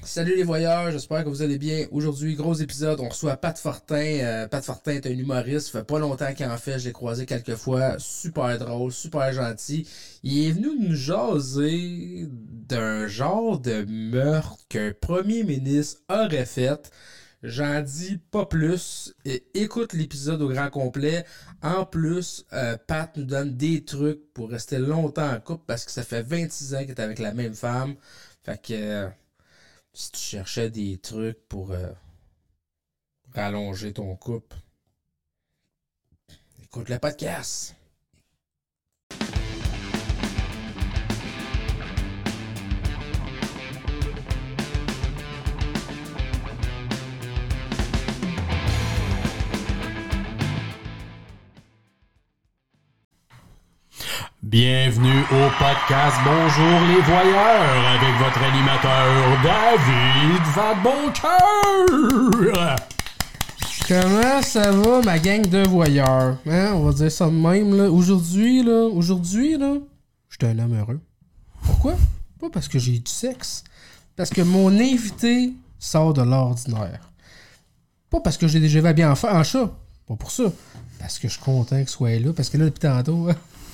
Salut les voyeurs, j'espère que vous allez bien. Aujourd'hui, gros épisode, on reçoit Pat Fortin. Pat Fortin est un humoriste, ça fait pas longtemps qu'il en fait, je l'ai croisé quelques fois. Super drôle, super gentil. Il est venu nous jaser d'un genre de meurtre qu'un premier ministre aurait fait. J'en dis pas plus. Écoute l'épisode au grand complet. En plus, Pat nous donne des trucs pour rester longtemps en couple parce que ça fait 26 ans qu'il est avec la même femme. Fait que si tu cherchais des trucs pour rallonger ton couple, écoute le podcast. Bienvenue au podcast Bonjour les voyeurs avec votre animateur David Vadeboncoeur. Comment ça va, ma gang de voyeurs? Hein? On va dire ça de même, là. Aujourd'hui, je suis un homme heureux. Pourquoi? Pas parce que j'ai du sexe. Parce que mon invité sort de l'ordinaire. Pas parce que j'ai déjà vu bien en chat. Pas pour ça. Parce que je suis content qu'il soit là. Parce que là, depuis tantôt...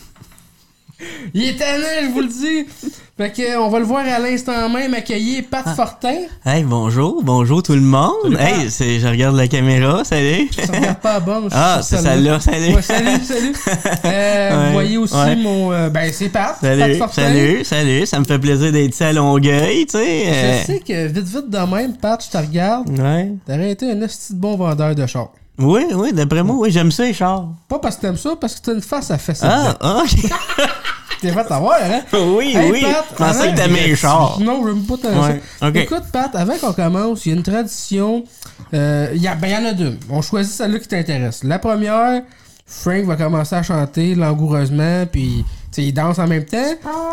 Il est tannant, je vous le dis. Fait que on va le voir à l'instant même accueillir Pat Fortin. Hey, bonjour tout le monde. Salut, Hey, je regarde la caméra, salut. Ça regarde pas à bonne. Ah, c'est celle-là, salut. Ouais, salut. Vous voyez aussi mon... c'est Pat. Pat Salut, Fortin. salut. Ça me fait plaisir d'être ici à Longueuil, tu sais. Je sais que vite de même, Pat, je te regarde. Ouais. T'aurais été un esti de bon vendeur de chars. Oui, d'après moi, oui, j'aime ça, les chars. Pas parce que t'aimes ça, parce que t'as une face à fesser. OK. T'es fait avoir, hein? Oui. Pat, Je pensais que t'aimais les chars. Non, je n'aime pas tant Ouais, ça. ok. Écoute, Pat, avant qu'on commence, il y a une tradition. Il y en a deux. On choisit celle-là qui t'intéresse. La première, Frank va commencer à chanter langoureusement, puis il danse en même temps.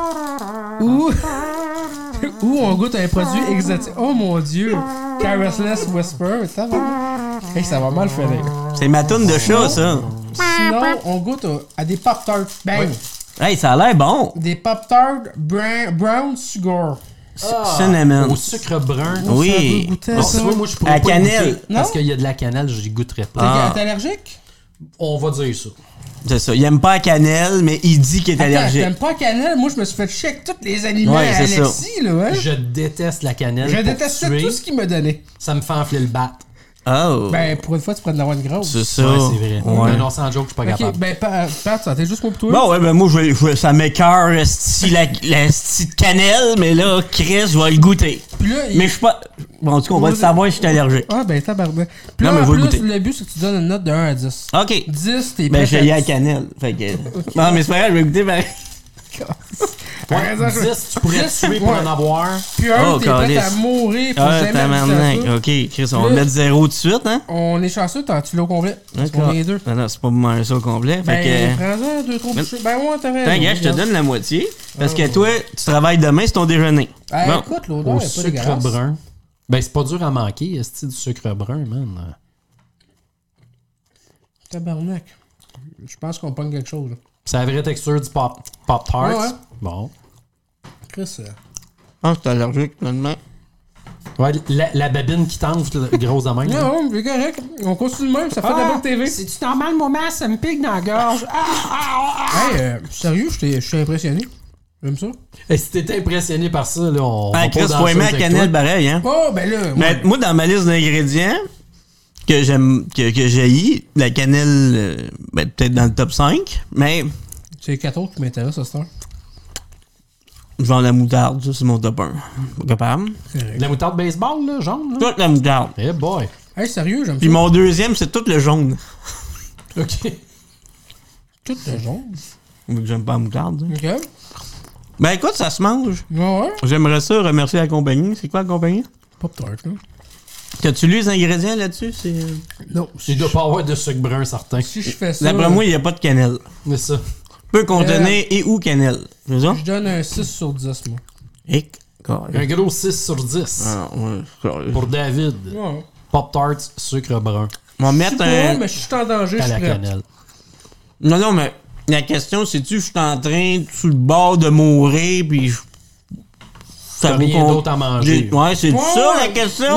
Ou on goûte un produit exotique. Oh mon Dieu! Careless Whisper. Hey, ça va mal faire. C'est ma toune de chat, ça. Sinon, on goûte à des Pop-Tarts. Bang! Hey, ça a l'air bon. Des Pop-Tarts brown sugar. Cinnamon. Au sucre brun. Oui. Ça peut goûter Bon, ça. tu vois, moi je pourrais À pas cannelle. goûter, parce qu'il y a de la cannelle, j'y goûterais pas. T'es allergique? On va dire ça. C'est ça. Il aime pas la cannelle, mais il dit qu'il est allergique. T'aimes pas la cannelle? Moi, je me suis fait chier avec tous les aliments Ouais, à c'est Alexis, là, hein? Je déteste la cannelle. Je pour détestais tuer. tout ce qu'il me donnait. Ça me fait enfler le bat. Oh. Ben, pour une fois, tu pourrais en avoir une grosse. C'est ça. Ouais, c'est vrai. Ouais. Non, sans joke, je suis pas Ok, capable. ben, Pat, ça t'es juste pour toi? Bon, ouais, ben moi, ça m'écœure, la petite cannelle, mais là, Chris, je vais le goûter. Puis là, Mais je suis pas. Bon, en tout cas, on va le savoir si je suis allergique. Ah, ben, tabarnak. Puis Non, là, mais en je vais plus, goûter. le but, c'est que tu donnes une note de 1 à 10. OK. 10, t'es Ben, prêt j'ai à la cannelle. Fait que. Non, mais c'est pas grave, je vais goûter pareil. Ouais, 10, tu pourrais tuer pour en avoir. Puis un, Oh, t'es prêt calice. à mourir pour Ah, jamais tabarnak. goûter à ça. OK, Chris, on va Là- mettre 0 tout de suite, hein? On est chanceux, tu l'as au complet. Parce qu'on D'accord. est deux. Non, c'est pas moi ça au complet. Ben, Fait que. prends-en 2-3 bouchées. Ben, ouais, t'as raison. Attends, gars, je te regarde. donne la moitié. Parce que toi, tu travailles demain, c'est ton déjeuner. Hey, Bon. écoute, l'odeur Au est pas sucre dégueulasse. brun. Ben, c'est pas dur à manquer, est-ce du sucre brun, man? Tabarnak. Je pense qu'on pogne quelque chose, là. C'est la vraie texture du Pop-Tart. Ouais, ouais. Bon. Chris, Ah, c'est allergique, finalement. Ouais, la babine qui t'enfle, grosse de même. là. non, c'est correct. On continue de même, ça fait de la bonne TV. C'est-tu normal, maman? Ça me pique dans la gorge. Hey, sérieux, je suis impressionné. J'aime ça. Et si t'étais impressionné par ça, là, on Ah, va Chris, pas dans faut aimer chose la avec cannelle toi. pareil, hein? Oh, ben là. Mais ouais. moi, dans ma liste d'ingrédients que j'aime, que j'haïs, la cannelle, ben, peut-être dans le top 5, mais C'est les 4 autres qui m'intéressent à cette heure. genre la moutarde, ça, c'est mon top 1. Pas capable. De la moutarde baseball, là, jaune, là. Toute la moutarde. Eh boy. Hey, sérieux, j'aime Puis ça. mon deuxième, c'est tout le jaune. OK. Tout le jaune. J'aime pas la moutarde. hein. Ok. Ben écoute, ça se mange. Ouais. J'aimerais ça remercier la compagnie. C'est quoi la compagnie? Pop-Tart, là. T'as-tu lu les ingrédients là-dessus? C'est... Non. Il doit pas avoir de sucre brun, certain. Si je fais ça. D'après moi, il n'y a pas de cannelle. Mais ça. Peut contenir et ou cannelle. C'est ça? Je donne un 6 sur 10, moi. Et... Un gros 6 sur 10. Ah, ouais. Pour David. Ouais. Pop-Tarts, sucre brun. On va Je mettre suis pas, un... mais je suis en danger, je À suis la prêt. cannelle. Non, mais la question, c'est-tu je suis en train, sur le bord de mourir, puis je T'as rien d'autre à manger. Ouais, c'est ça la question.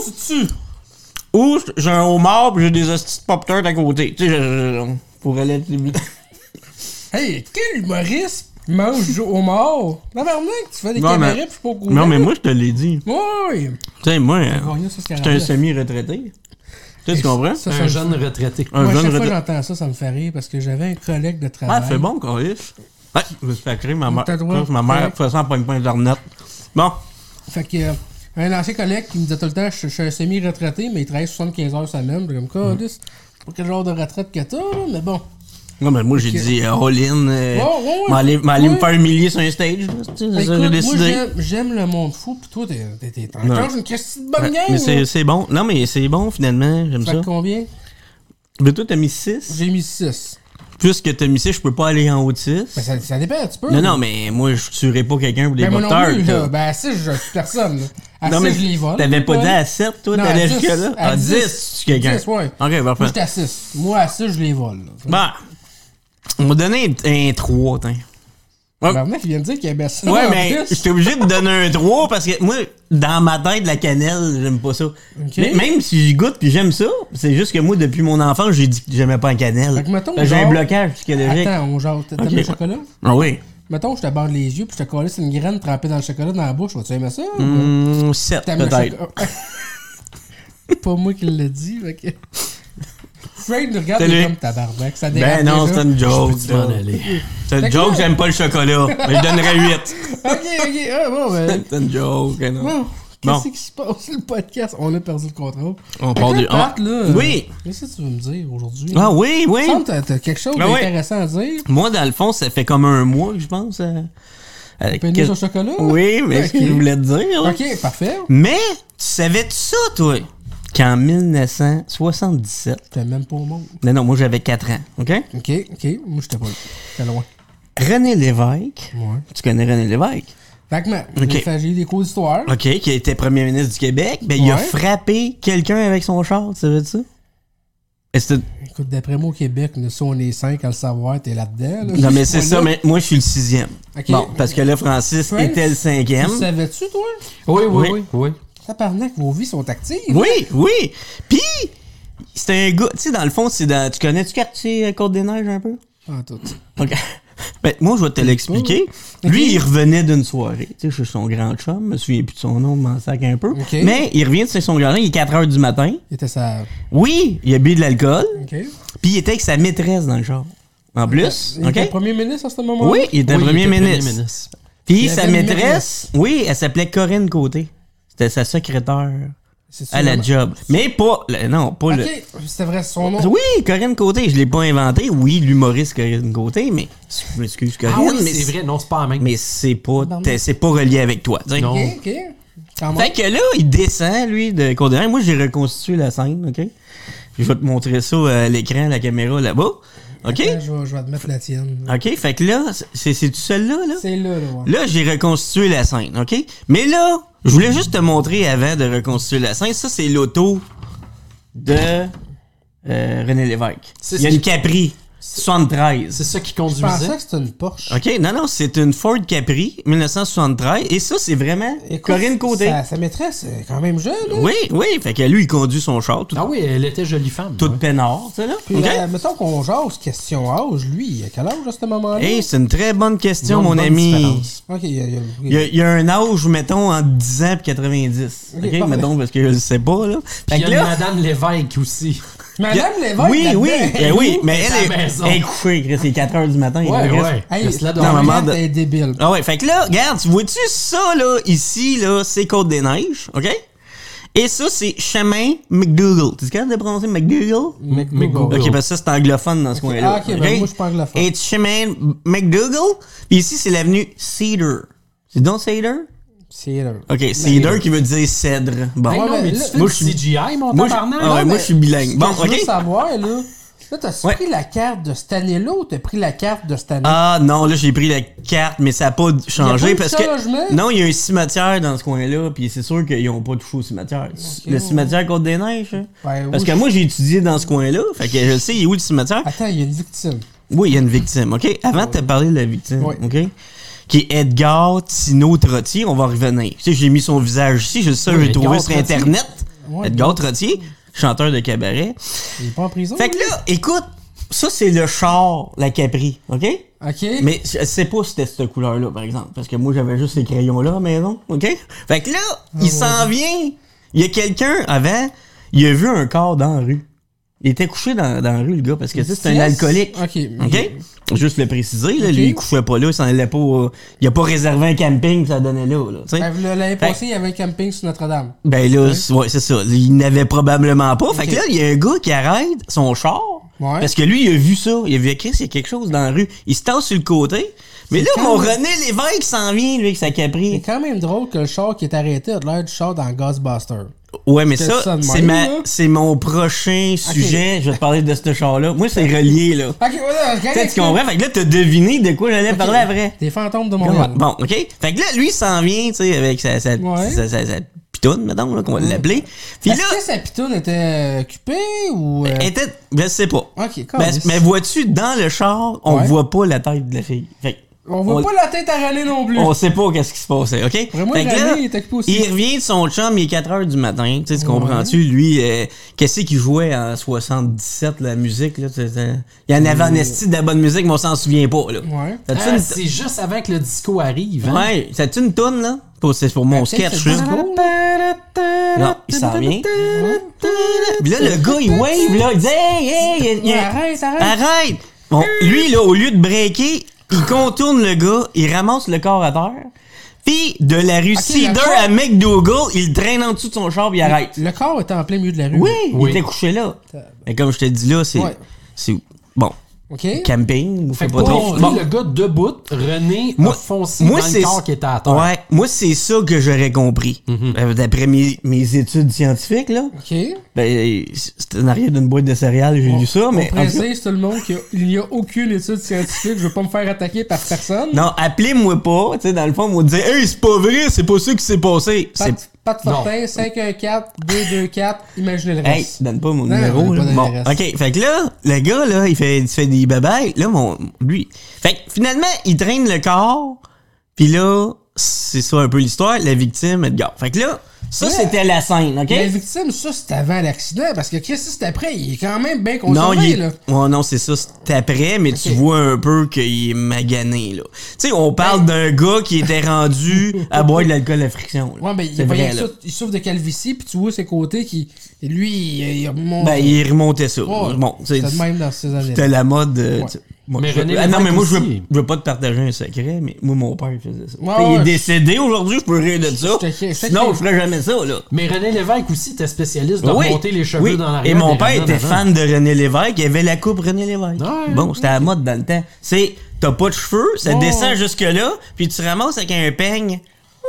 Ou j'ai un homard pis j'ai des hosties de Pop-Tart à côté. Tu sais, je pourrais l'être. Hey, quel humoriste mange au mort? Tabarnak, tu fais des caméras pis je suis pas au courant. Non, mais moi, je te l'ai dit. Oui. Tu sais, moi, Je j'étais un semi-retraité. Tu comprends? Ça, Un jeune retraité. Moi, chaque fois que j'entends ça, ça me fait rire parce que j'avais un collègue de travail. Ah, c'est bon, Carlis. Ouais, je me suis fait créer ma mère. T'as le droit. Ma mère faisait ça en pogne Internet. Bon. Fait que, un ancien collègue qui me disait tout le temps, je suis un semi-retraité, mais il travaille 75 heures semaine. Comme, Carlis, c'est pas quel genre de retraite que t'as, là, mais bon. Non, mais moi, j'ai dit all-in. M'aller me faire humilier sur un stage. C'est ça que j'ai décidé. Moi, j'aime le monde fou, pis toi, t'es encore une question de bonne game. Mais c'est bon. Non, mais c'est bon, finalement. J'aime ça. Fait combien? Mais toi, t'as mis 6. J'ai mis 6. Puisque t'as mis 6, je peux pas aller en haut de 6. Ben, ça dépend, tu peux. Non, mais moi, je tuerais pas quelqu'un pour des ben, moi non Pop-Tarts. plus, là. Ben, à 6, je suis personne, là. À 6, je les vole. T'avais pas dit à 7, toi, t'allais jusque là? À 10, tu es quelqu'un. 10, ouais. Ok, parfait. Moi, j'étais à 6. Moi, à 6, je les vole, là. Bah, on m'a donné un 3, t'in. Bernard, il vient de dire qu'il aimait ça. Ouais, mais j'étais obligé de donner un 3 parce que moi, dans ma tête, la cannelle, j'aime pas ça. Okay. Même si j'y goûte puis j'aime ça, c'est juste que moi, depuis mon enfance, j'ai dit que j'aimais pas la cannelle. Fait que mettons, j'ai un blocage psychologique. Attends, on genre, t'aimes le chocolat? Ah oui. Mettons, je te barre les yeux puis je te colle une graine trempée dans le chocolat dans la bouche. Vas-tu aimer ça? 7 T'aimes peut-être. Pas moi qui l'ai dit, fait que... Frank nous regarde comme tabarnak, ça dérape. Ben non, déjà. c'est une joke. C'est une joke, j'aime pas le chocolat. Mais je donnerais 8. Ok, ah bon, ben... C'est une joke, non. Bon, qu'est-ce qui se passe? Le podcast, on a perdu le contrôle. On part du... là, oui! Qu'est-ce que tu veux me dire aujourd'hui? Ah oui, oui! Il me semble que t'as quelque chose d'intéressant à dire. Moi, dans le fond, ça fait comme un mois que je pense. Pénis au chocolat? Oui, mais ce que je voulais te dire. Là. Ok, parfait. Mais, tu savais-tu ça, toi? Qu'en 1977... T'es même pas au monde. Non, moi, j'avais 4 ans, OK? Ok, moi, j'étais pas là. J'étais loin. René Lévesque. Ouais. Tu connais René Lévesque? Vaguement. Okay. J'ai eu des cours d'histoire. OK, qui a été premier ministre du Québec. Ben, il a frappé quelqu'un avec son char, tu savais ça? Écoute, d'après moi, au Québec, nous, si on est 5 à le savoir, t'es là-dedans. Là. Non, mais c'est ça, mais moi, je suis le 6e. Okay. Bon, parce que là, Francis était le 5e. Tu savais-tu, toi? Oui. Tabarnak, vos vies sont actives. Oui. Puis, c'était un gars, tu sais, dans le fond, c'est dans... Tu connais-tu quartier Côte-des-Neiges un peu? Ah, tout. OK. Ben, moi, je vais te l'expliquer. Lui, il revenait d'une soirée. Tu sais, je suis son grand chum. Je me souviens plus de son nom, je m'en sac un peu. Okay. Mais il revient de son grand chum, il est 4 h du matin. Il était ça. Oui, il a bu de l'alcool. OK. Puis il était avec sa maîtresse dans le char. En plus. Il était premier ministre à ce moment-là? Oui, il était premier ministre. Puis sa maîtresse, oui, elle s'appelait Corinne Côté. C'était sa secrétaire à la job. Mais pas... Non, pas le... OK, c'était vrai son nom. Oui, Corinne Côté, je l'ai pas inventé. Oui, l'humoriste Corinne Côté, mais... Je m'excuse, Corinne. Ah oui, mais c'est vrai, non, c'est pas la même. Mais c'est pas relié avec toi. T'sais. Non. OK. Fait que là, il descend, lui, de Côte-des-Neiges. Moi, j'ai reconstitué la scène, OK? Je vais te montrer ça à l'écran, la caméra, là-bas. OK? Attends, je vais te mettre la tienne. OK, fait que là, c'est-tu celle-là, là? C'est là, ouais. Là, j'ai reconstitué la scène, OK? Mais là, je voulais juste te montrer avant de reconstituer la scène. Ça, c'est l'auto de René Lévesque. Il y a une Capri 73. C'est ça qui Je conduisait. pensais que c'était une Porsche. OK, non, c'est une Ford Capri 1973. Et ça, c'est vraiment Corinne Côté. Sa maîtresse est quand même jeune. Hein? Oui, fait que lui, il conduit son char. Ah oui, elle était jolie femme. Toute peinard, tu sais, là. Puis, OK? mettons qu'on jase question âge, lui, il a quel âge à ce moment-là? Hey, c'est une très bonne question, Ils ont mon une bonne ami. différence. OK, Il y a un âge, mettons, entre 10 ans et 90. Ok, OK, parfait. mettons, parce que je le sais pas, là. Puis Fait il que y a là... Madame Lévesque aussi. Madame Lévesque, Oui, oui, mais à la elle maison. est couchée, Chris, c'est 4 h du matin. Ouais, Chris. ouais. Hey, Laisse-la non, dormir. maman t'es débile. Ah ouais, fait que là, regarde, tu vois-tu ça, là, ici, là, c'est Côte-des-Neiges, OK? Et ça, c'est chemin McDougall. Tu es capable de prononcer McDougall? McDougall. OK, parce que ça, c'est anglophone dans ce coin-là. Ah, OK, ben moi, je suis pas anglophone. Et chemin McDougall. Puis ici, c'est l'avenue Cedar. C'est donc Cedar? Cedar. OK, Cedar qui veut dire cèdre. Bon. Hey, non, mais tu fais moi, du je suis- CGI, mon moi, tabarnak. ah ouais, moi, je suis bilingue. Bon, Ce que je veux OK. savoir, là, t'as Ouais. pris la carte de cette année-là ou t'as pris la carte de cette année? Ah non, là j'ai pris la carte, mais ça n'a pas changé eu de parce que changement? non, il y a un cimetière dans ce coin-là, puis c'est sûr qu'ils n'ont pas touché au cimetière. Le cimetière Côte-des-Neiges. Hein? Ben, Parce oui, que moi j'ai étudié dans ce coin-là, fait que je le sais, il est où le cimetière? Attends, il y a une victime. Oui, il y a une victime, OK? Avant de te parler de la victime, Oui. OK? qui est Edgar Tino Trottier. On va revenir. Tu sais, j'ai mis son visage ici, j'ai Edgar trouvé sur Trottier. Internet. Ouais, Edgar Trottier, chanteur de cabaret. Il est pas en prison? Fait que là, écoute, ça c'est le char, la Capri, OK? OK. Mais je sais pas si c'était cette couleur-là, par exemple. Parce que moi, j'avais juste ces crayons-là à la maison, OK? Fait que là, il s'en vient. Il y a quelqu'un avant, il a vu un corps dans la rue. Il était couché dans la rue, le gars, parce que tu sais, c'est un alcoolique. OK. Juste le préciser, là, Ok. lui, il couchait pas là, il s'en allait pas. Il a pas réservé un camping, pis ça donnait là, tu sais. L'année passée, il y avait un camping sur Notre-Dame. Ben là, ouais, c'est ça. Il n'avait probablement pas. Fait que là, il y a un gars qui arrête son char. Ouais. Parce que lui, il a vu ça. Il a vu, Chris, il y a quelque chose dans la rue. Il se tasse sur le côté. Mais là, quand mon même- René Lévesque s'en vient, lui, avec sa C'est Capri. quand même drôle que le char qui est arrêté a l'air du char dans Ghostbusters. Ouais, mais Qu'est-ce que ça, de c'est même, là? c'est mon prochain sujet. Je vais te parler de ce char-là. Moi, c'est relié, là. OK, voilà, Tu sais, tu comprends? Fait que là, t'as deviné de quoi j'allais parler après. Des fantômes de Montréal. Bon, OK. Fait que là, lui, il s'en vient, tu sais, avec sa pitoune, mettons, là, qu'on va l'appeler. Puis Est-ce là, que sa pitoune était occupée ou... elle était, je sais pas. OK, Mais vois-tu, dans le char, on Ouais. voit pas la tête de la fille. Fait que on voit pas la tête à René non plus. on sait pas qu'est-ce qui se passait, OK? Vraiment, Fait que là, René, il est occupé aussi. il revient de son chum, il est 4 heures du matin. Tu sais, tu comprends-tu? Lui, qu'est-ce qu'il jouait en 77, la musique, là? Il y en avait en esti de la bonne musique, mais on s'en souvient pas, là. Ouais. T'as-tu une... C'est juste avant que le disco arrive. Hein? Ouais, t'as-tu une toune, là? C'est pour mon Peut-être sketch, c'est le là. disco. Non, il s'en vient. Puis là, le gars, il wave, là. Il dit, hey, Arrête. arrête! Bon, lui, là, au lieu de breaker, il contourne le gars, il ramasse le corps à terre. Puis, de la rue Cedar le corps- à McDougall, il le traîne en dessous de son char, puis il arrête. Le corps était en plein milieu de la rue. Oui, Oui. il était couché là. Mais comme je te dis là, c'est... Ouais. C'est... Bon, OK. camping, ou Fait fait que pas pour trop. lui, le gars debout, René a foncé moi, dans le c'est- corps qui était à terre. Ouais, moi, c'est ça que j'aurais compris. D'après mes études scientifiques, là. OK. Ben, c'était en arrière d'une boîte de céréales, j'ai lu ça, mais... On précise tout le monde qu'il n'y a aucune étude scientifique. Je veux pas me faire attaquer par personne. Non, appelez-moi pas, tu sais, dans le fond, on me dire, hey, c'est pas vrai, c'est pas ça qui s'est passé. Pat Fortin, 514-224, imaginez le Hey, reste. donne pas mon Non, numéro, on là. donne Bon, le reste. ok, fait que là, le gars, là, il fait des babayes. Là, lui. Fait que finalement, il traîne le corps, pis là, c'est ça un peu l'histoire, la victime, Edgar. Fait que là, ça, Ouais. c'était la scène, ok? La victime, ça, c'était avant l'accident, parce que Chris, c'est après, il est quand même bien Non, conservé, là. Ouais, non, c'est ça, c'est après, mais tu vois un peu qu'il est magané, là. Tu sais, on parle d'un gars qui était rendu à boire de l'alcool à friction, là. Ouais, ben, C'est vrai, là. il souffre de calvitie, puis tu vois ses côtés qui. Lui, il remonte. Ben, il remontait ça. Ouais, Bon, tu sais, c'était de même dans ces années. c'était la mode. Ouais. tu sais, moi, Mais je- René ah, non, mais moi, Lévesque je veux, aussi. je veux pas te partager un secret, mais moi, mon père, il faisait ça. Ouais, Tu sais, il est ouais, décédé aujourd'hui, je peux rire de ça. je te- Sinon, je ferais jamais ça, là. Mais René Lévesque aussi était spécialiste de Oui, remonter les cheveux oui. dans l'arrière. Et mon des père ramenants était avant. fan de René Lévesque. Il avait la coupe René Lévesque. Ouais, Bon, c'était à la mode dans le temps. C'est, t'as pas de cheveux, ça Ouais. descend jusque-là, puis tu ramasses avec un peigne.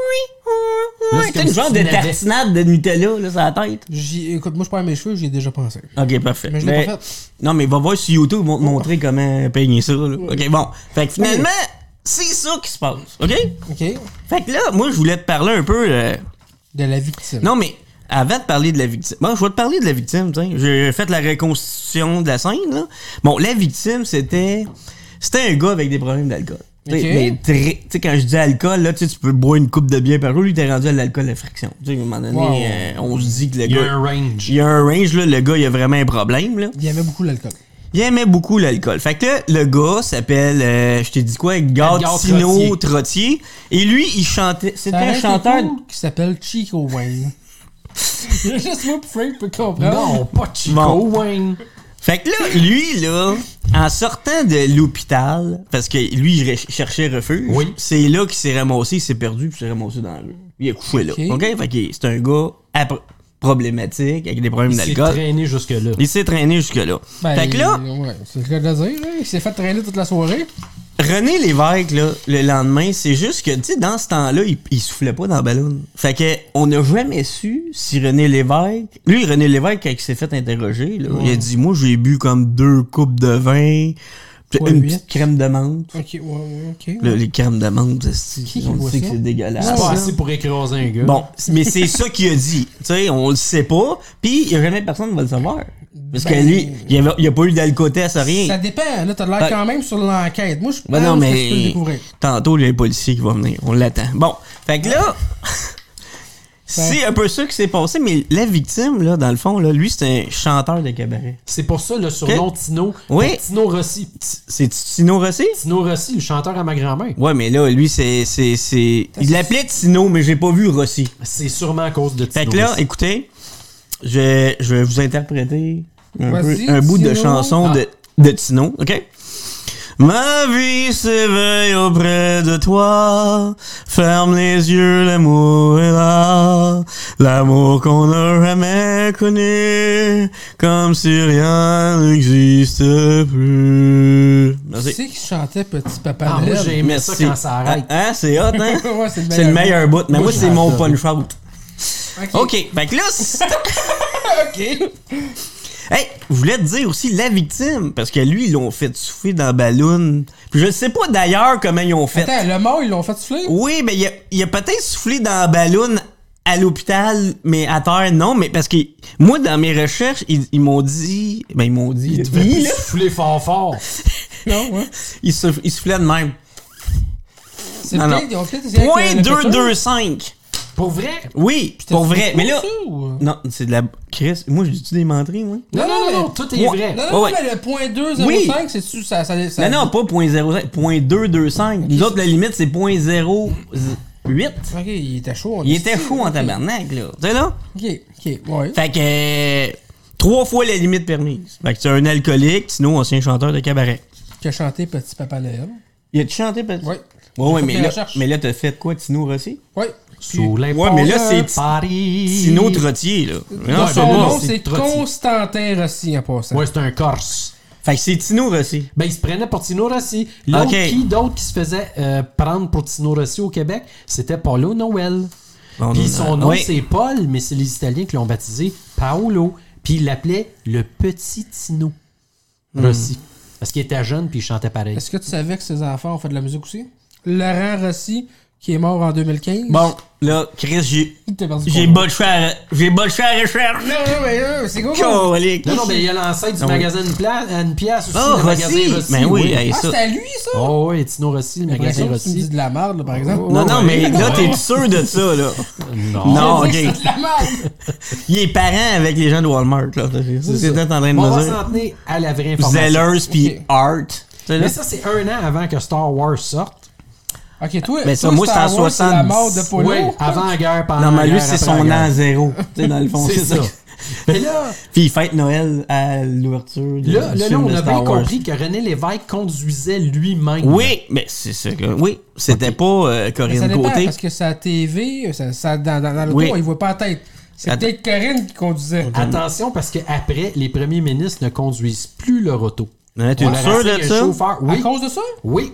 Là, c'est T'as comme une si genre tu de n'avais- tartinade de Nutella, là, sur la tête. Écoute, moi, je perds mes cheveux, j'y ai déjà pensé. Ok, parfait. Mais je l'ai pas fait. Non, mais va voir sur YouTube, ils vont te montrer comment peigner ça, là. Ok, bon. Fait que finalement, c'est ça qui se passe, ok? OK. Fait que là, moi, je voulais te parler un peu... De la victime. Non, mais avant de parler de la victime... Bon, je vais te parler de la victime, tu sais. J'ai fait la reconstitution de la scène, là. Bon, la victime, c'était un gars avec des problèmes d'alcool. Ok. Mais tu sais, quand je dis alcool, là, tu sais, tu peux boire une coupe de bière par jour, lui, t'es rendu à l'alcool à friction. Tu sais, à un moment donné, Wow. on se dit que le Il y gars... a un range. Il y a un range, là. Le gars, il a vraiment un problème, là. Il aimait beaucoup l'alcool. Il aimait beaucoup l'alcool. Fait que là, le gars s'appelle, je t'ai dit quoi, Edgar Tino Trottier. Et lui, il chantait. C'était Ça un reste chanteur. cool qui s'appelle Chico Wayne. Il y a juste moi pour Frank peut comprendre. Non, pas Chico Bon. Wayne. Fait que là, lui, là, en sortant de l'hôpital, parce que lui, il cherchait refuge, Oui. c'est là qu'il s'est ramassé, il s'est perdu, puis il s'est ramassé dans la rue. Il est couché là. Ok. OK? Fait que c'est un gars problématique, avec des problèmes Il s'est d'alcool. traîné jusque-là. Il s'est traîné jusque-là. Ben, fait que là, ouais, c'est le cas de le dire. Là. Il s'est fait traîner toute la soirée. René Lévesque, là, le lendemain, c'est juste que, tu sais, dans ce temps-là, il soufflait pas dans la ballon. Fait que, on n'a jamais su si René Lévesque... Lui, René Lévesque, quand il s'est fait interroger, là, il a dit, moi, j'ai bu comme 2 coupes de vin, puis Ouais, une 8. petite crème de menthe. Ok, ouais, ok. Là, les crèmes de menthe, Qui on boit sait ça? que c'est dégueulasse. C'est pas là. assez pour écraser un gars. Bon, mais c'est ça qu'il a dit. Tu sais, on le sait pas, puis il y a jamais personne qui va le savoir. Parce que lui, il y a pas eu d'alcotest, rien. Ça dépend. Là, t'as l'air quand même sur l'enquête. Moi, je pense non, que tu peux le mais découvrir. tantôt, il y a un policier qui va venir. On l'attend. Bon, fait que là, c'est un peu ça qui s'est passé, mais la victime, là, dans le fond, là, lui, c'est un chanteur de cabaret. C'est pour ça le surnom Tino. Oui. Tino Rossi. C'est Tino Rossi? Tino Rossi, le chanteur à ma grand-mère. Ouais, mais là, lui, c'est... Il l'appelait Tino, mais j'ai pas vu Rossi. C'est sûrement à cause de Tino Fait que là, Rossi. écoutez, je vais vous interpréter Vas-y, un bout de Tino. chanson de Tino, OK? Ma vie s'éveille auprès de toi. Ferme les yeux, l'amour est là. L'amour qu'on n'a jamais connu. Comme si rien n'existe plus. Tu Merci. sais qui chantait Petit Papa Ah, moi, Noël? j'ai aimé ça quand ça arrête. Hein, c'est hot, hein? Ouais, C'est le meilleur bout. Mais moi, c'est mon punch out. OK. OK, fait que là, OK. hey, je voulais te dire aussi la victime, parce que lui, ils l'ont fait souffler dans la balloune. Puis je sais pas d'ailleurs comment ils ont fait. Attends, le mort, ils l'ont fait souffler? Oui, mais il a peut-être soufflé dans la balloune à l'hôpital, mais à terre, non. Mais parce que moi, dans mes recherches, ils m'ont dit... Ben, ils m'ont dit... Il devait plus souffler fort. Non, ouais. Il soufflait de même. C'est Non, peut-être, non. ils ont peut-être essayé avec le pétrole. 225. Pour vrai? Oui, pour vrai. Mais là... Ça, ou... Non, c'est de la... Chris, moi, je dis-tu des menteries, moi? Non, tout est vrai. Non, Ouais. mais le point 205, Oui. c'est-tu... Ça, Non, non, pas .05, .225. Nous autres, la limite, c'est .08. OK, il était chaud. Il était chaud en tabarnak, là. Tu sais, là? OK, ouais. Fait que 3 fois la limite permise. Fait que c'est un alcoolique, sinon ancien chanteur de cabaret. Qui a chanté Petit Papa Noël. Il a-tu chanté peut-être? Oui. Ouais, J'ai fait des mais là, recherches. t'as fait quoi, Tino Rossi? Oui. Sous les Ouais, mais là, ponts c'est de Paris. Tino Trottier, là. Non, Non, c'est son pas. nom, c'est c'est Trottier. Constantin Rossi, en passant. Ouais, c'est un Corse. Fait que c'est Tino Rossi. Ben, il se prenait pour Tino Rossi. L'autre, Ok. qui d'autre qui se faisait prendre pour Tino Rossi au Québec, c'était Paulo Noël. Bon, Puis non, son non. nom, Oui. c'est Paul, mais c'est les Italiens qui l'ont baptisé Paolo. Puis il l'appelait le petit Tino Rossi. Parce qu'il était jeune, puis il chantait pareil. Est-ce que tu savais que ses enfants ont fait de la musique aussi? Laurent Rossi, qui est mort en 2015. Bon, là, Chris, T'as perdu j'ai quoi? botché à la recherche. Non, mais c'est quoi? Colique. Non, mais il y a l'ancêtre du Ah oui. magasin une pièce aussi, Ah, le magasin Rossi. Rossi. Ben oui, hey, Ah, ça. c'est à lui, ça? Oh, oui, Tino Rossi, le J'ai magasin l'impression que tu me dis Rossi. de la merde, là, par exemple. Non, non, mais là, Ouais. t'es sûr de ça, là? Non. Non, J'ai dit ok. que c'est de la merde. Il est parent avec les gens de Walmart, là. C'est ce que t'es en train de On me va dire. s'en tenir à la vraie information. Zellers pis Ok. Art. Tu sais, là? Mais ça, c'est 1 an avant que Star Wars sorte. Ok, toi, Mais ça, toi, moi, c'est Star en Wars, c'est la 70. mort de Polo. Oui, avant la guerre, pendant Non, mais la lui, guerre, c'est après son la an guerre. zéro. Tu sais, dans le fond, C'est ça. Mais là, Puis il fête Noël à l'ouverture du là, film on de a Star bien Wars. compris que René Lévesque conduisait lui-même. Oui, mais c'est ça. Oui, c'était pas Mais Corinne ça dépend, Côté. parce que sa TV, dans l'auto, Oui. il voit pas la tête. C'est Attends. peut-être Corinne qui conduisait. Attention, parce qu'après, les premiers ministres ne conduisent plus leur auto. Hein, tu On es leur sûr assigne de un ça? chauffeur. À Oui, cause de ça? oui.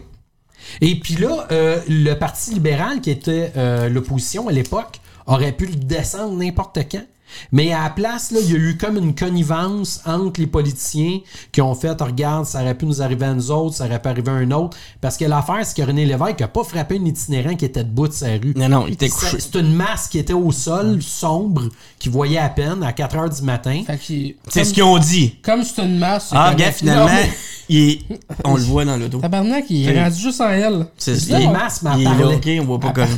Et puis là, le Parti libéral, qui était l'opposition à l'époque, aurait pu le descendre n'importe quand. Mais à la place, là, il y a eu comme une connivence entre les politiciens qui ont fait, regarde, ça aurait pu nous arriver à nous autres, ça aurait pu arriver à un autre. Parce que l'affaire, c'est que René Lévesque n'a pas frappé un itinérant qui était debout de sa rue. Non, non, il était couché. C'est une masse qui était au sol, sombre, qui voyait à peine à 4 heures du matin. Fait qu'il- C'est comme- ce qu'ils ont dit. Comme c'est une masse. c'est Ah, correct. gars, finalement, Non, mais- on le voit dans l'auto. Tabarnak, il est rendu juste en elle. C'est Les masses m'en Il est là, parlaient. ok, on voit pas Corinne.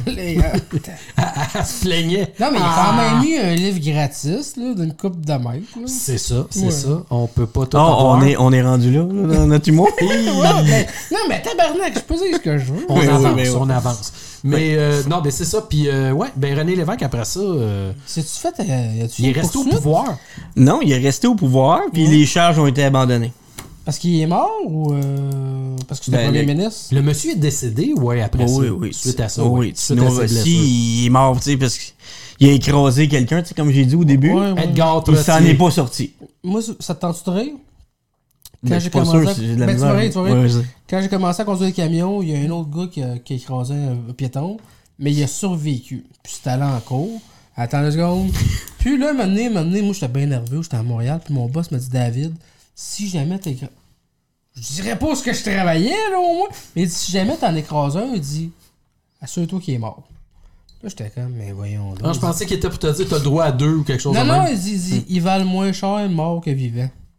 Elle se plaignait. Non, mais il a quand même eu un livre gratis, là, d'une coupe de mètres. là. C'est ça, c'est Ouais. ça. On peut pas tout Oh, avoir. on est rendu là, dans notre humour. Ouais, non, mais tabarnak, je peux dire ce que je veux. On Oui, avance, oui, oui. on avance. Mais non, ben c'est ça. Puis ouais, ben René Lévesque, après ça, C'est-tu fait? As-tu il est une resté au poursuite? pouvoir. Non, il est resté au pouvoir, puis les charges ont été abandonnées. Parce qu'il est mort ou parce que c'était Ben, premier le- ministre? Le monsieur est décédé, ouais, après ça. Oui, oui. Suite à ça. Oh, ouais. oui. Suite Sinon, à ses Rossi, blessures. il est mort, tu sais, parce qu'il a écrasé quelqu'un, tu sais, comme j'ai dit au début. Ouais, ouais. Edgar Il s'en Trottier. est pas sorti. Moi, ça te tente-tu de rire? Ben, Quand je j'ai suis pas commencé sûr à- si j'ai de la Ben, tu misère. vas rire, tu vas rire. Ouais, vas-y. Quand j'ai commencé à conduire le camion, il y a un autre gars qui a écrasé un piéton, mais il a survécu. Puis c'était allé en cours. Attends 2 secondes. Puis là, un moment donné, moi, j'étais bien nerveux, j'étais à Montréal, puis mon boss m'a dit, David, si jamais t'es... Je dirais pas ce que je travaillais, là, au moins, mais il dit, si jamais t'en écrases un, il dit, assure-toi qu'il est mort. Là, j'étais comme, mais voyons donc. Non, je pensais qu'il était pour te dire t'as le droit à 2 ou quelque chose Non, de non, même. il dit, ils valent moins cher mort que vivant.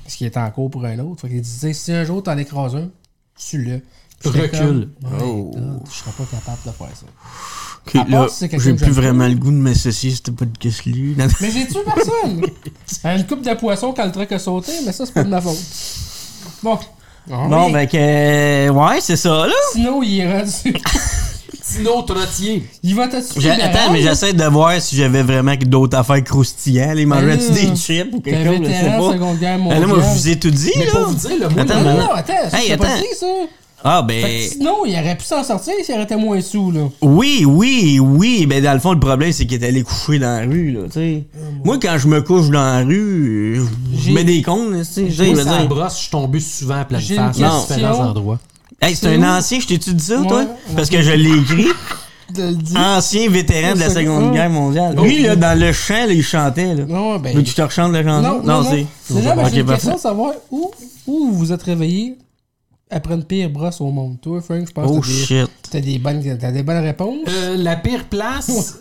Parce qu'il était en cours pour un autre. Fait qu'il disait, si un jour t'en écrases un, tue-le. Recule. Je serais pas capable de faire ça. Ok, À part là, si c'est quelqu'un j'ai que plus j'aime vraiment pas. le goût de m'associer, c'était pas de Kessler. Mais j'ai tué personne! Une coupe de poisson quand le truc a sauté, mais ça, c'est pas de ma faute. Bon. Bon, ben que. Ouais, c'est ça, là. Sinon, il est rendu. Sinon, trottier. Il va te tuer. Attends, mais j'essaie de voir si j'avais vraiment d'autres affaires croustillantes. Il mangerait-tu Ben là, des chips ou T'es quelque un chose, je sais vétéran pas. Seconde Guerre Ben mondiale. là, moi, je vous ai tout dit, Mais là. pour vous dire, le mot Attends, de- Non, ben- non, attends, ça, Hey, t'as pas attends. dit ça. Ah, Fait que ben. sinon, il aurait pu s'en sortir s'il aurait été moins sous, là. Oui. Ben, dans le fond, le problème, c'est qu'il est allé coucher dans la rue, là, tu sais. Moi, quand je me couche dans la rue, je J'ai- mets des cons, tu sais. Je Moi, veux ça dire. brosse, je suis tombé souvent à pleine J'ai face une dans question. différents endroits. Hey, c'est un ancien, je t'ai-tu dit ça, toi? Ouais. Parce que je l'ai écrit. De le dire. Ancien vétéran de la Seconde Guerre mondiale. Lui, là, dans le chant, là, il chantait, là. Non, ben. Veux que je te rechante la chanson? Non, c'est. Déjà, ben, Ok, j'ai une parfait. question de savoir où vous vous êtes réveillé après une pire brosse au monde. Toi, Frank, je pense Oh que shit. t'as des bonnes réponses. La pire place,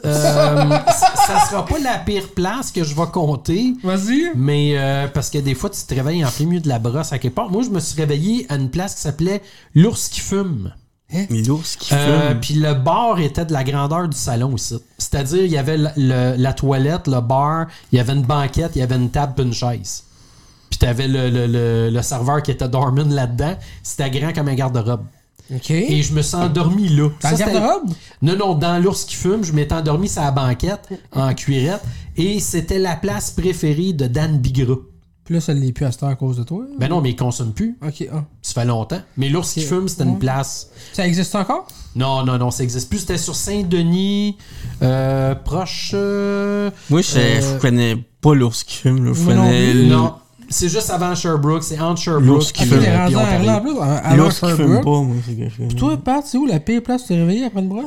ça sera pas la pire place que je vais compter, Vas-y. mais parce que des fois, tu te réveilles en plein milieu de la brosse à quelque part. Moi, je me suis réveillé à une place qui s'appelait l'Ours qui fume. Mais l'ours qui fume. Puis le bar était de la grandeur du salon aussi. C'est-à-dire, il y avait la toilette, le bar, il y avait une banquette, il y avait une table puis une chaise. Puis t'avais le serveur qui était dormant là-dedans. C'était grand comme un garde-robe. OK. Et je me suis endormi là. Dans le c'était- garde-robe? Non, dans l'ours qui fume, je m'étais endormi sur la banquette en cuirette. Et c'était la place préférée de Dan Bigra. Puis là, ça l'est plus à cette heure à cause de toi. Ben non, mais il consomme plus. OK. Ah. Ça fait longtemps. Mais l'ours qui fume, c'était une place. Ça existe encore? Non, ça existe plus. C'était sur Saint-Denis, proche. Moi, je connais pas l'ours qui fume, là. Je Moi non connais plus. Non, c'est juste avant Sherbrooke. C'est entre Sherbrooke L'ours qui et fume. T'es rendu puis en Ontario. Irlande en plus? À l'ours qui fume Sherbrooke. pas, moi, c'est que je connais. Toi, Pat, c'est où la pire place où t'es réveillé après une brosse?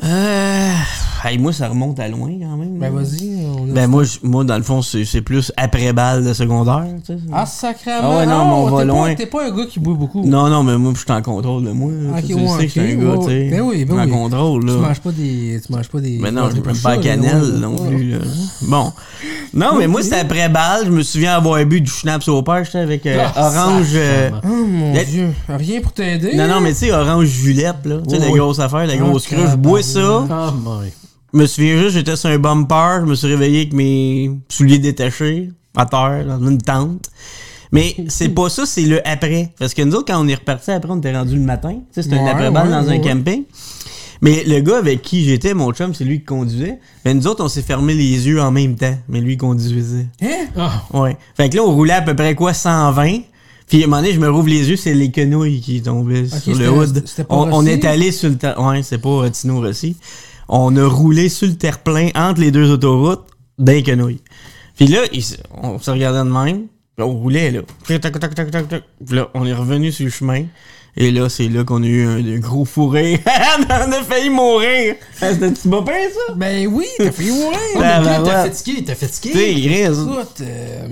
Hey, moi, ça remonte à loin, quand même. Ben là. vas-y. On a- Ben moi, dans le fond, c'est plus après-balle de secondaire, tu sais. Ah, sacrément. Ah ouais, non, mais on va t'es loin. T'es pas un gars qui boit beaucoup. Non, mais moi, je suis en contrôle de moi. Là. Ok, Tu ouais, sais que je suis ok, un gars, ouais, tu sais. ben oui, ben en oui. contrôle, là. Tu manges pas des. Mais non, je ne des prends pas la chats, là, cannelle ouais, non ouais. plus. Là. Bon. Non, mais moi, c'était après balle. Je me souviens avoir bu du schnapps au père. J'étais avec orange. Oh mon La- Dieu. Rien pour t'aider. Non, mais tu sais, orange julep, là. Tu sais, la Oui. grosse affaire, la grosse Ah, cruche. Je bois ça. Oh my. Je me souviens juste, j'étais sur un bumper. Je me suis réveillé avec mes souliers détachés à terre, dans une tente. Mais c'est pas ça, c'est le après. Parce que nous autres, quand on est reparti après, on était rendu le matin. Tu sais, c'était un Ouais, après-balle ouais, dans un ouais. camping. Mais le gars avec qui j'étais, mon chum, c'est lui qui conduisait. Mais nous autres, on s'est fermé les yeux en même temps. Mais lui, il conduisait. Hein? Ah. Ouais. Fait que là, on roulait à peu près quoi, 120. Puis à un moment donné, je me rouvre les yeux, c'est les quenouilles qui tombaient sur le c'était- hood. c'était pas On Rossi? est allé sur le ouais, c'est pas Tino Rossi. On a roulé sur le terre-plein entre les deux autoroutes d'un quenouille. Puis là, on se regardait de même. Puis on roulait là. Tac, tac, tac, tac, tac, tac. Puis là, on est revenu sur le chemin. Et là, c'est là qu'on a eu un gros fou rire. On a failli mourir. C'était-tu pas pire, ça? Ben oui, t'as fait mourir. Ah, Mais ben t'as ouais. fatigué, Tu sais, il reste. Écoute,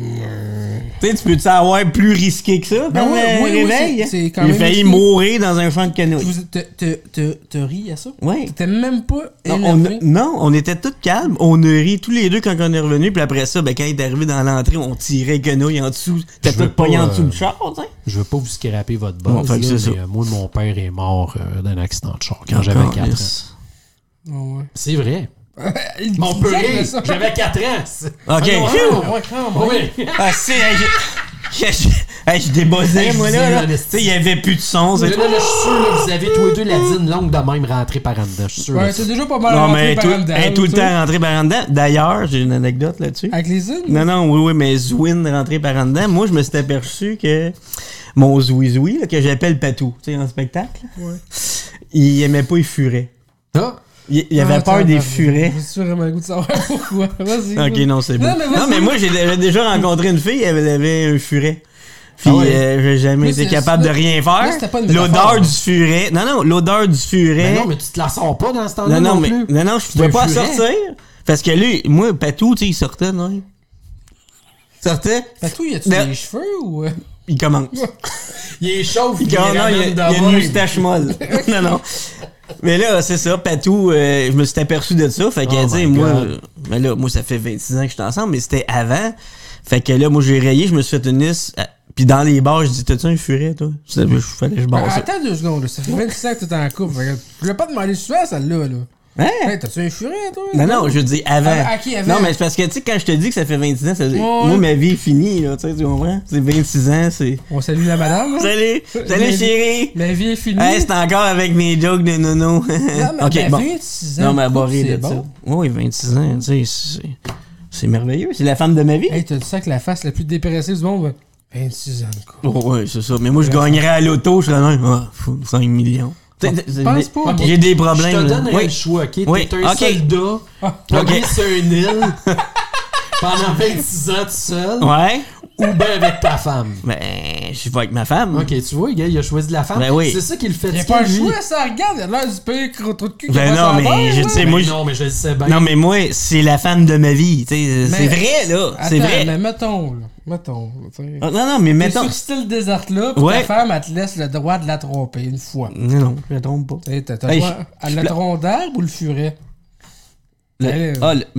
Tu sais, tu peux-tu avoir plus risqué que ça, Ben comme oui, oui, réveil? c'est quand J'ai même failli risqué. mourir dans un champ de quenouilles. t'as ri à ça? Ouais. T'étais même pas Non, énervé? on était tous calmes. On a ri tous les deux quand on est revenu. Puis après ça, ben, quand il est arrivé dans l'entrée, on tirait quenouille en dessous. T'as Je veux tout pogné pas, en dessous du char, tu sais. Je veux pas vous scraper votre Bon, boss, fait que là, c'est ça. mais moi, mon père est mort d'un accident de char quand j'avais 4 ans. Yes. Ah ouais. C'est vrai. Il Mon disait père, ça. j'avais 4 ans. OK. Ah, Phew! ouais, quand même. Oui. Ah, c'est... je débossais, Hey, moi, je là. vous là. dis, Tu sais, il y avait plus de son. Là, c'est- là, je suis sûr que vous avez tous les deux la dîne longue de même rentrée par en dedans. Je suis sûr. Ouais, de c'est ça. déjà pas mal Non, rentré mais par en dedans, elle est tout le tu sais. temps rentrée par en dedans. D'ailleurs, j'ai une anecdote là-dessus. Avec les îles? Non, oui, mais Zwin rentré par en dedans. Moi, je me suis aperçu que mon Zouizoui, là, que j'appelle Patou, tu sais, en spectacle, Ouais. il aimait pas les furets. Ah, Il avait peur des furets. J'ai vraiment le goût de savoir pourquoi. Vas-y. Ok, non, c'est bon. Non, mais vas-y. Non, mais moi, j'avais déjà rencontré une fille, elle avait un furet. Puis, Ah ouais? j'ai jamais Mais été c'est- capable de là- rien là, faire. c'était pas une métaphore, L'odeur là. du furet. Non, l'odeur du furet. ben non, mais tu te la sors pas dans ce temps-là non, non, mais, plus. non, je pouvais un pas furet. sortir. Parce que lui, moi, Patou, tu sais, il sortait, non? Il sortait, Patou, y a-tu Non. des cheveux ou. il commence. Il est chauffe, Il, non, il y a une moustache molle. non. Mais là, c'est ça, Patou, je me suis aperçu de ça. Fait que, Oh tu sais, my moi, God. mais là, moi, ça fait 26 ans que j'étais ensemble, mais c'était avant. Fait que là, moi, j'ai rayé, je me suis fait une liste. Puis dans les bars, je dis, t'as-tu un furet, toi? Fallait que je barre ça. Attends 2 secondes, là. Ça fait 26 ans que t'es en couple. Fait que je voulais pas demander souvent celle-là, là. Hein? Hey, t'as-tu un furet, toi? Non, je dis avant. Ok, avant. Non, mais c'est parce que, tu sais, quand je te dis que ça fait 26 ans, ça veut dire, Ouais. moi, ma vie est finie, là, tu sais, tu comprends? C'est 26 ans, c'est... On salue la madame, là. Salut, chérie! La vie est finie. Hey, c'est encore avec mes jokes de nono. Non, mais Ok, bon. 26 ans. Non, mais de couple, aboré c'est de ça. bon. Oui, 26 ans, tu sais, c'est merveilleux. C'est la femme de ma vie. Hey, t'as dit ça avec la face la plus dépressive du monde, 26 ans de couple. Oh, ouais, c'est ça. Mais moi, je gagnerais à l'auto, je serais même, 5 millions. Pense pas. Ok. J'ai des problèmes. Je te là. donnerais Oui. le choix, OK? Oui. T'es un Ok. soldat, pogné sur une île, pendant 26 ans tout seul, Ouais. ou bien avec ta femme. Ben, je vais avec ma femme. OK, tu vois, le gars, il a choisi la femme. Ben oui. C'est ça qui le fait Il a tiquer, pas le lui. choix, ça regarde, il a l'air du pire trou de cul. Ben non, mais je sais, Ben moi, non, mais je le sais bien. non, mais moi, c'est la femme de ma vie. Tu sais, c'est Mais- vrai, là. C'est Attends, vrai. mais mettons, là. Mettons. Tu sais. Ah, non, mais T'es mettons. sur style désert-là, pis Ouais. ta femme, elle te laisse le droit de la tromper une fois. Non, je la trompe pas. Tu sais, t'as Hey, le droit à le tronc d'arbre ou le furet? Ouais.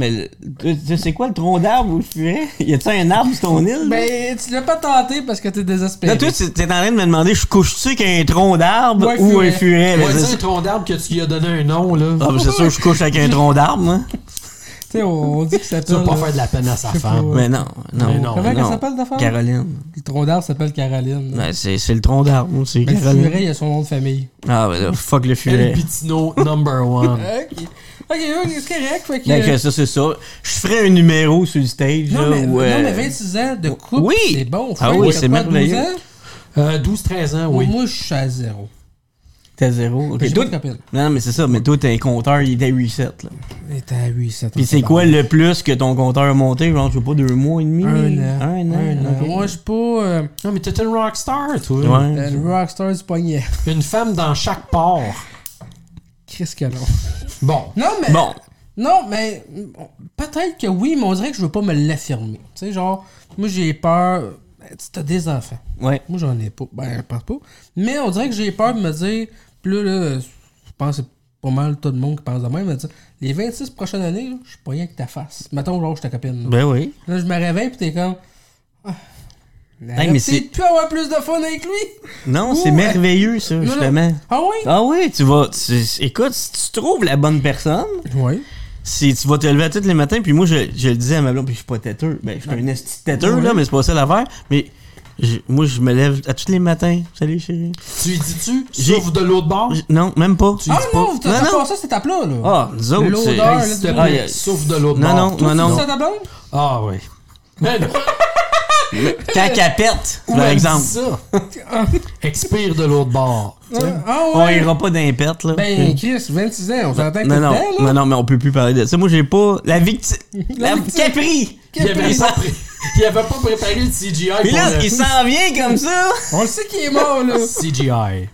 Tu sais, c'est quoi le tronc d'arbre ou le furet? Y a-tu un arbre sur ton île? là? Ben, tu l'as pas tenté parce que t'es désespéré. Là, toi, t'es en train de me demander, je couche-tu avec un tronc d'arbre Ouais, ou furet. un furet? On va Ben, dire c'est un tronc d'arbre que tu lui as donné un nom, là. ah, ben, c'est sûr, je couche avec un tronc d'arbre, moi. Tu sais, on dit que ça Tu vas s'appelle. pas faire de la peine à sa Je sais femme. pas. Mais non, non. Mais non. Comment non. elle s'appelle, ta femme? Caroline. Le tronc d'arbre s'appelle Caroline. Ben, c'est le tronc d'arbre, moi, c'est Ben, le Caroline. furet, il a son nom de famille. Ah, ben là, fuck le El furet. Pitino #1. Ok, c'est correct. Fait que, Donc, ça, c'est ça. Je ferais un numéro sur le stage, non, là, mais, où, non, mais 26 ans de couple, Oui. c'est bon. Ah Frank, oui, t'as c'est quoi, merveilleux. 12 ans? 12-13 ans, oui. Moi, je suis à 0. T'es à 0. J'ai Ok, pas toi, de copine. non, mais c'est ça, mais toi, t'es un compteur, il était à 8-7, là. T'es à 8, 7 Puis c'est quoi le plus que ton compteur a monté? Genre, je sais pas, 2 mois et demi? Un an. Un an. ok. Moi, je suis pas Non, mais t'es une rockstar, toi. Ouais. le rockstar du poignet. Une femme dans chaque port. Qu'est-ce que non? Bon. Non, mais. Bon. Non, mais. Peut-être que oui, mais on dirait que je veux pas me l'affirmer. Tu sais, genre, moi, j'ai peur. Tu as des enfants. Ouais. Moi, j'en ai pas. Ben, je pense pas. Mais on dirait que j'ai peur de me dire. Puis là, je pense que c'est pas mal tout le monde qui pense de même. Me dire, les 26 prochaines années, là, je suis pas rien que ta face. Mettons, genre, je suis ta copine. Là. Ben oui. Là, je me réveille, puis t'es comme. Hey, mais c'est- Tu peux avoir plus de fun avec lui? Non, c'est Ouais. merveilleux, ça, Non, justement. non. Ah oui? Ah oui, tu vas. Écoute, si tu trouves la bonne personne, Oui. si tu vas te lever à tous les matins, puis moi, je le disais à ma blonde, puis je suis pas têteux. Ben, je suis un esti de têteux, Ouais. là, mais c'est pas ça l'affaire. Mais moi, je me lève à tous les matins. Salut, chérie. Tu lui dis-tu? J'ai- Sauf de l'autre bord? Non, même pas. Ah non, Non, t'as non. pas ça, cette étape-là, là. Ah, nous autres, c'est. L'odeur, Hey, s'il te là, Ah, plaît, y a- sauf de l'autre Non, bord. non, Toi, non, tu non. dis ça à ta blonde? Ah oui. Mais non. Quand elle pète, Où par elle dit exemple. ça? Expire de l'autre bord. Ah On ouais. ira pas d'impète, là. Ben, Chris, 26 ans, on s'entend que non, t'es non, dedans, là. non, non, mais on peut plus parler de ça. Moi, j'ai pas. La victime. La victime. Capri! Il avait, il avait pas préparé le CGI Puis pour là, le il s'en vient comme ça! On le sait qu'il est mort, là. CGI.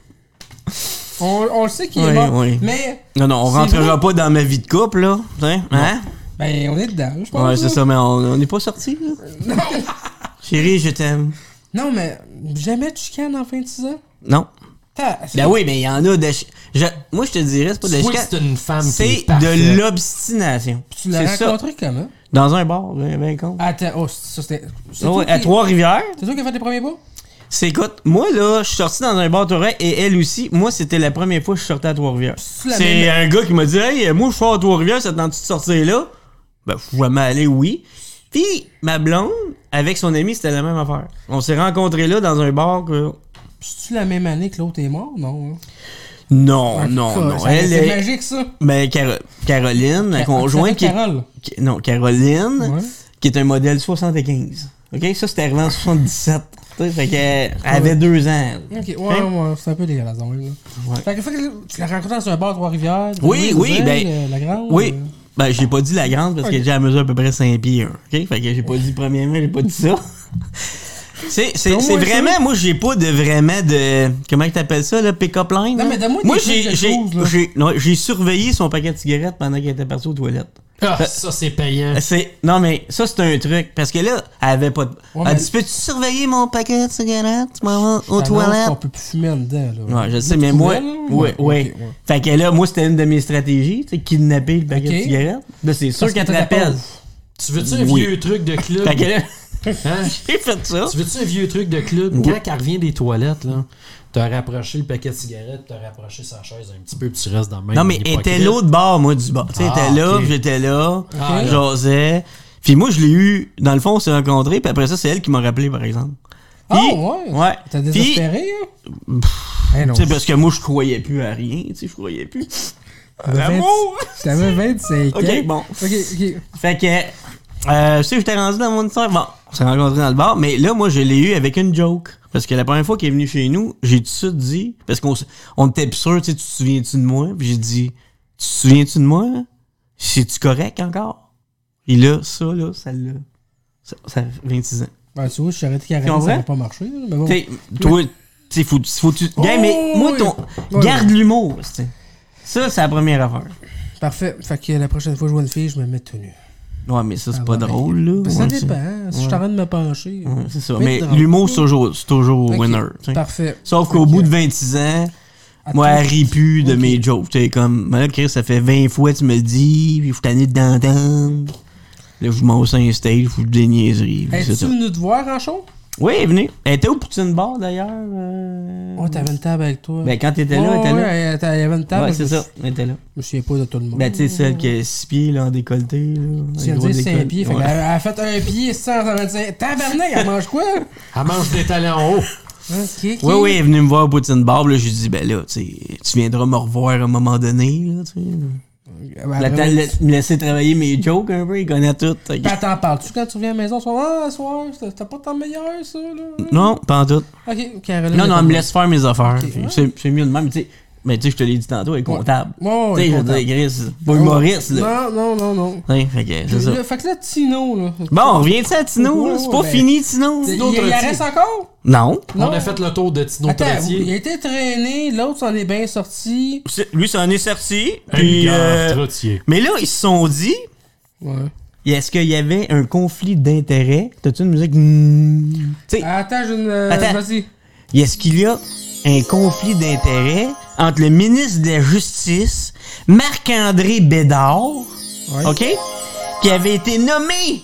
On le sait qu'il est Oui, mort. oui. Mais, Non, non, on C'est rentrera vrai? pas dans ma vie de couple, là. Hein? Hein? ben, on est dedans, je pense. Ouais, c'est là. ça, mais on n'est pas sortis, là. Chérie, je t'aime. Non, mais jamais tu chicanes en 26 ans? Non. C'est Ben oui, mais il y en a de. Moi, je te dirais, c'est pas de Tu vois que chicane. c'est une femme qui C'est est parfaite. de l'obstination. Tu l'as C'est ça. rencontré comment? Dans un bar, ben con. Attends, oh, ça c'était. C'est Ah ouais, toi à qui- Trois-Rivières. C'est toi qui as fait tes premiers pas? C'est écoute, moi là, je suis sorti dans un bar Tourette et elle aussi. Moi, c'était la première fois que je sortais à Trois-Rivières. la C'est même- un gars qui m'a dit, hey, moi, je sors à Trois-Rivières, ça te tente-tu de sortir là? Ben, je suis jamais allé, oui. Puis, ma blonde, avec son ami, c'était la même affaire. On s'est rencontrés là dans un bar que. C'est-tu la même année que l'autre est mort? Non. hein? Non, Ouais, non, ça, non. ça- Elle C'est est. magique, ça. Ben, Caroline, la conjointe qui. Carole. Non, Caroline, Ouais. qui est un modèle 75. OK? Ça, c'était arrivé en 77. Tu sais, fait qu'elle avait 2 ans. Ok, ouais, Hein? ouais, c'est un peu dégueulasse, quand même. Là. Ouais. Fait que tu l'as rencontré dans un bar à Trois-Rivières? Oui, oui, ben, La Grande? Oui. Ben, j'ai pas dit la grande parce Ok. qu'elle est déjà à mesure à peu près 5 pieds 1. OK? Fait que j'ai pas dit premièrement, j'ai pas dit ça. C'est Au moins vraiment, ça. moi, j'ai pas de vraiment de. Comment tu t'appelles ça, là? Pick-up line? Non, là? mais donne-moi moi, des trucs de choses, là. non, j'ai surveillé son paquet de cigarettes pendant qu'elle était partie aux toilettes. Ah, ça, c'est payant. Non, mais ça, c'est un truc. Parce que là, elle avait pas de. Ouais, Elle mais- dit, peux-tu surveiller mon paquet de cigarettes? Tu m'en vas aux T'annonces toilettes? qu'on peut plus fumer en dedans, là. Ouais, je sais, Tu mais moi. pouvais, là? Oui, Ouais, oui. ok, ouais. Fait que là, moi, c'était une de mes stratégies, tu sais, kidnapper le paquet Ok. de cigarettes. Là, c'est sûr Parce qu'elle que te t'étais rappelle. pauvre. Tu veux-tu un Oui. vieux truc de club? Fait que là, Hein? J'ai fait ça. Tu veux-tu un vieux truc de club? Oui. Quand elle revient des toilettes, là, t'as rapproché le paquet de cigarettes, t'as rapproché sa chaise un petit peu, puis tu restes dans le même. Non, mais elle était l'autre bord, moi, du bord. Tu sais, elle était là, ok. j'étais là, Ah, j'osais. Puis moi, je l'ai eu, dans le fond, on s'est rencontrés, puis après ça, c'est elle qui m'a rappelé, par exemple. Puis, ouais? Ouais. T'as Puis, désespéré, hein? Eh non. tu sais, parce que moi, je croyais plus à rien, tu sais, je croyais plus. L'amour! T'avais 25 ans. Ok, bon. Ok. Fait que, tu sais, j'étais rendu dans mon histoire. Bon, on s'est rencontrés dans le bar, mais là, moi, je l'ai eu avec une joke. Parce que la première fois qu'il est venu chez nous, j'ai tout de suite dit, parce on était plus sûr, tu sais, tu te souviens-tu de moi? Puis j'ai dit, tu te souviens-tu de moi? C'est-tu correct encore? Et là, ça ça fait 26 ans. Ben, tu vois, je suis arrêté Caroline, Tu ça comprends? n'a pas marché. Là, mais bon. T'sais, toi, tu sais, faut que tu. Oh, mais moi, oui. garde l'humour, tu sais. Ça, c'est la première affaire. Parfait. Fait que la prochaine fois que je vois une fille, je me mets tout nu. Ouais, mais ça, c'est Ah, pas ouais, drôle, là. Ben, ça Ouais, dépend. c'est- Si je suis en train de me pencher. Ouais, c'est ça. Mais Mais drôle. l'humour, c'est toujours Ok, winner. t'sais. Parfait. Sauf qu'au bout de 26 ans, À moi, tout- elle rit plus de Ok. mes jokes. Tu sais, comme, là, Chris, ça fait 20 fois que tu me le dis, puis je suis tanné d'entendre. Là, je m'en vais sur un stage, je fous des niaiseries. puis c'est Es-tu ça. venu te voir en show? Oui, elle est venue. Elle était au Poutine Bar, d'ailleurs. Oh, t'avais une table avec toi. Ben, quand t'étais là, elle était là. Ouais, il y avait une table. Ouais, je c'est me ça. sou- Elle était là. Je me souviens pas de tout le monde. Ben, tu sais, celle qui a 6 pieds, là, en décolleté, là. Tu viens de dire 5 pieds. Fait Ouais. qu'elle a fait un pied sans 125. Tabarnak, elle mange quoi? Elle mange des talents en haut. Ok. Oui, oui, elle est venue me voir au Poutine Bar, puis là, je lui ai dit, ben là, tu sais, tu viendras me revoir à un moment donné, là, tu sais. La temps de me laisser travailler mes jokes un peu, il connaît tout. fait que- Puis t'en parles-tu quand tu reviens à la maison? Ce soir, c'était pas tant meilleur, ça, là? Non, pas en tout. Ok, Caroline. Non, elle me laisse faire mes affaires. Ok. C'est mieux de même, tu sais. Mais tu sais, je te l'ai dit tantôt, elle est comptable. Ouais, Tu sais, je veux comptable. dire, Chris, c'est pas humoriste, là. Non. Ouais, fait que c'est ça. Fait que là, Tino, là. Bon, on revient-tu à Tino, là? Ouais, C'est pas ben- fini, Tino? Il Trottier. reste encore? Non. Non. On a fait le tour de Tino Attends, il Trottier. a été traîné, l'autre s'en est bien sorti. Lui, ça en est sorti. Puis, Puis, Trottier. mais là, ils se sont dit, Ouais. est-ce qu'il y avait un conflit d'intérêts? T'as-tu une musique? Tu sais, Attends, j'ai une. Attends. Vas-y. est-ce qu'il y a un conflit d'intérêts entre le ministre de la Justice, Marc-André Bédard, Ouais. OK? Qui avait été nommé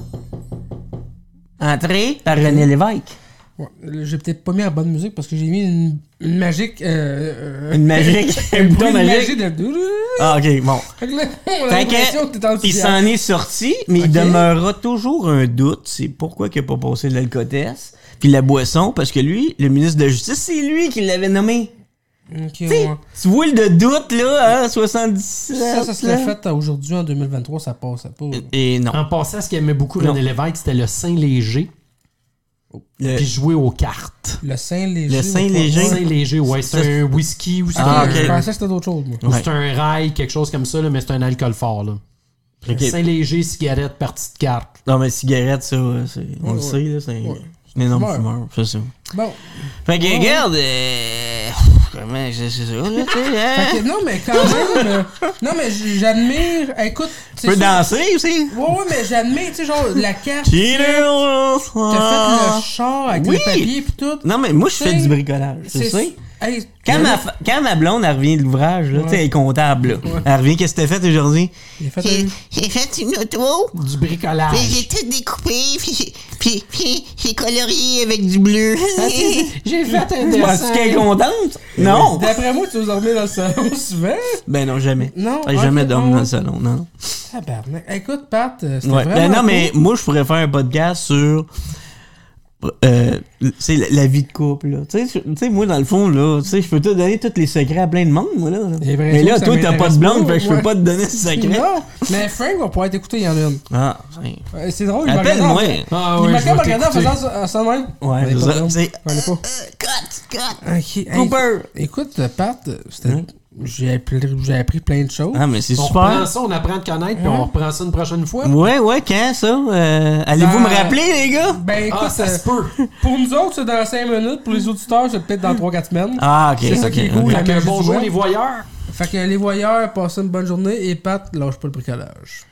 entré par René Lévesque. Ouais. J'ai peut-être pas mis la bonne musique parce que j'ai mis une magique. Une magique. Un bouton bruit magique. de. Ah, OK, bon. Fait que là, on a Fait l'impression que t'es en que, il s'en est sorti, mais il Ok. demeurera toujours un doute. C'est pourquoi il n'a pas passé l'alcotest. Puis la boisson, parce que lui, le ministre de la Justice, c'est lui qui l'avait nommé. Ok, T'sais, ouais. tu vois le doute, là, hein, 77. Ça serait là. fait aujourd'hui en 2023, ça passait pas. Et non. En passant, ce qu'il aimait beaucoup Non. René Lévesque, c'était le Saint-Léger. Le- Puis jouer aux cartes. Le Saint-Léger. Le Saint-Léger. Saint-Léger, ouais. C'est un whisky ou c'est Ah, Je ok. pensais que c'était d'autres choses, moi. ou Ouais. c'est un rail, quelque chose comme ça, là, mais c'est un alcool fort. Là. Ok. Saint-Léger, cigarette, partie de carte. Non, mais cigarette, ça, on le Ouais, sait, là, c'est ouais. un énorme Ouais. fumeur, c'est ça. Bon. Fait que, Ouais. regarde, comment c'est ça, là, tu sais, hein? Fait que, non, mais quand même. Non, mais j'admire. Écoute. Tu peux danser aussi? Ouais, mais j'admire, tu sais, genre, la carte. Cheater, T'as fait le char avec Oui. le papier pis tout. Non, mais moi, je fais T'sais, du bricolage, tu sais. Hey, Quand ma blonde, elle revient de l'ouvrage, là, Ouais. tu sais, elle est comptable, là. Elle revient, qu'est-ce que t'as fait aujourd'hui? il a fait un. J'ai fait une auto, Du bricolage. puis j'ai tout découpé, puis j'ai colorié avec du bleu. J'ai fait un Est-ce qu'elle est contente? Non! D'après moi, tu vas dormir dans le salon souvent. Ben non, jamais. Non, J'ai jamais ok, dormi non. dans le salon, non. Tabarnak. Écoute, Pat, c'était Ouais. vraiment. Ben non, cool. mais moi, je pourrais faire un podcast sur c'est la vie de couple, là. Tu sais, moi, dans le fond, là, tu sais, je peux te donner tous les secrets à plein de monde, moi, là. J'ai l'impression Mais là, que ça toi, t'as pas m'intéresse de blonde, pas, fait que je ouais. peux pas te donner ce secret. Non, mais Frank va pouvoir t'écouter, il y en a une. Ah, C'est drôle, il m'a regardé. appelle-moi. Ah Il ouais, m'a je quand même vais regardé en t'écouter. faisant ça de même. Ouais, On est c'est pas ça. drôle. C'est On est pas. Cut. Ok. hey, Cooper. Écoute, Pat, c'était. J'ai appris plein de choses. Ah, mais c'est On super. reprend ça, on apprend à te connaître, puis on reprend ça une prochaine fois. Ouais, quand ça? Allez-vous me rappeler, les gars? Ben écoute, Ah, ça se peut. pour nous autres, c'est dans 5 minutes. Pour les auditeurs, c'est peut-être dans 3-4 semaines. Ah, ok. C'est ça ok, qui est cool, ok. la Fait que magie du bonjour web. les voyeurs. Fait que les voyeurs, passez une bonne journée et Pat, lâche pas le bricolage.